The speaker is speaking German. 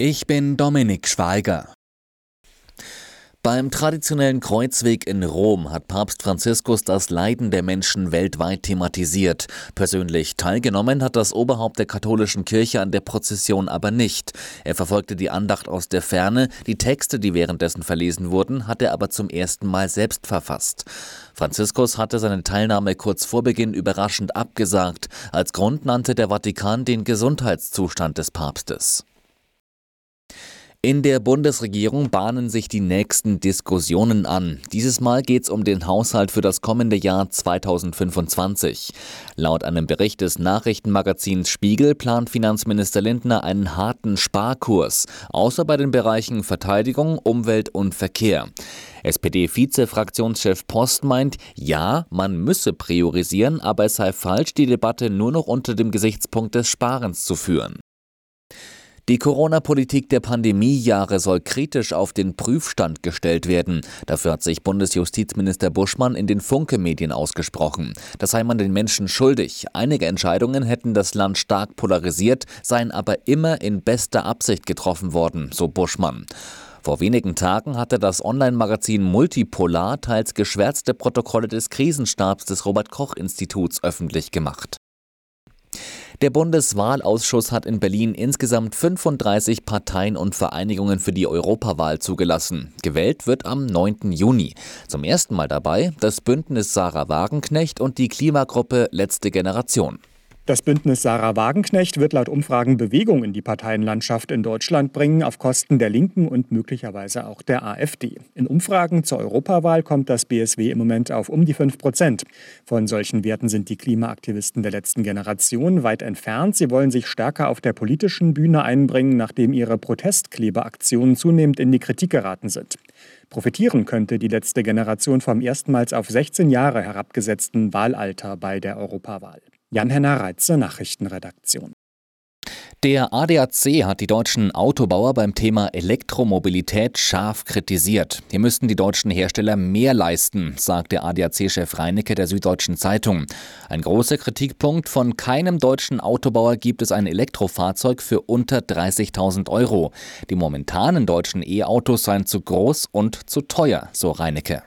Ich bin Dominik Schweiger. Beim traditionellen Kreuzweg in Rom hat Papst Franziskus das Leiden der Menschen weltweit thematisiert. Persönlich teilgenommen hat das Oberhaupt der katholischen Kirche an der Prozession aber nicht. Er verfolgte die Andacht aus der Ferne, die Texte, die währenddessen verlesen wurden, hat er aber zum ersten Mal selbst verfasst. Franziskus hatte seine Teilnahme kurz vor Beginn überraschend abgesagt. Als Grund nannte der Vatikan den Gesundheitszustand des Papstes. In der Bundesregierung bahnen sich die nächsten Diskussionen an. Dieses Mal geht es um den Haushalt für das kommende Jahr 2025. Laut einem Bericht des Nachrichtenmagazins Spiegel plant Finanzminister Lindner einen harten Sparkurs, außer bei den Bereichen Verteidigung, Umwelt und Verkehr. SPD-Vize-Fraktionschef Post meint, ja, man müsse priorisieren, aber es sei falsch, die Debatte nur noch unter dem Gesichtspunkt des Sparens zu führen. Die Corona-Politik der Pandemiejahre soll kritisch auf den Prüfstand gestellt werden. Dafür hat sich Bundesjustizminister Buschmann in den Funke-Medien ausgesprochen. Das sei man den Menschen schuldig. Einige Entscheidungen hätten das Land stark polarisiert, seien aber immer in bester Absicht getroffen worden, so Buschmann. Vor wenigen Tagen hatte das Online-Magazin Multipolar teils geschwärzte Protokolle des Krisenstabs des Robert-Koch-Instituts öffentlich gemacht. Der Bundeswahlausschuss hat in Berlin insgesamt 35 Parteien und Vereinigungen für die Europawahl zugelassen. Gewählt wird am 9. Juni. Zum ersten Mal dabei das Bündnis Sarah Wagenknecht und die Klimagruppe Letzte Generation. Das Bündnis Sarah Wagenknecht wird laut Umfragen Bewegung in die Parteienlandschaft in Deutschland bringen, auf Kosten der Linken und möglicherweise auch der AfD. In Umfragen zur Europawahl kommt das BSW im Moment auf um die 5%. Von solchen Werten sind die Klimaaktivisten der Letzten Generation weit entfernt. Sie wollen sich stärker auf der politischen Bühne einbringen, nachdem ihre Protestklebeaktionen zunehmend in die Kritik geraten sind. Profitieren könnte die Letzte Generation vom erstmals auf 16 Jahre herabgesetzten Wahlalter bei der Europawahl. Jan-Henner Reitze, Nachrichtenredaktion. Der ADAC hat die deutschen Autobauer beim Thema Elektromobilität scharf kritisiert. Hier müssten die deutschen Hersteller mehr leisten, sagt der ADAC-Chef Reinecke der Süddeutschen Zeitung. Ein großer Kritikpunkt: Von keinem deutschen Autobauer gibt es ein Elektrofahrzeug für unter 30.000 Euro. Die momentanen deutschen E-Autos seien zu groß und zu teuer, so Reinecke.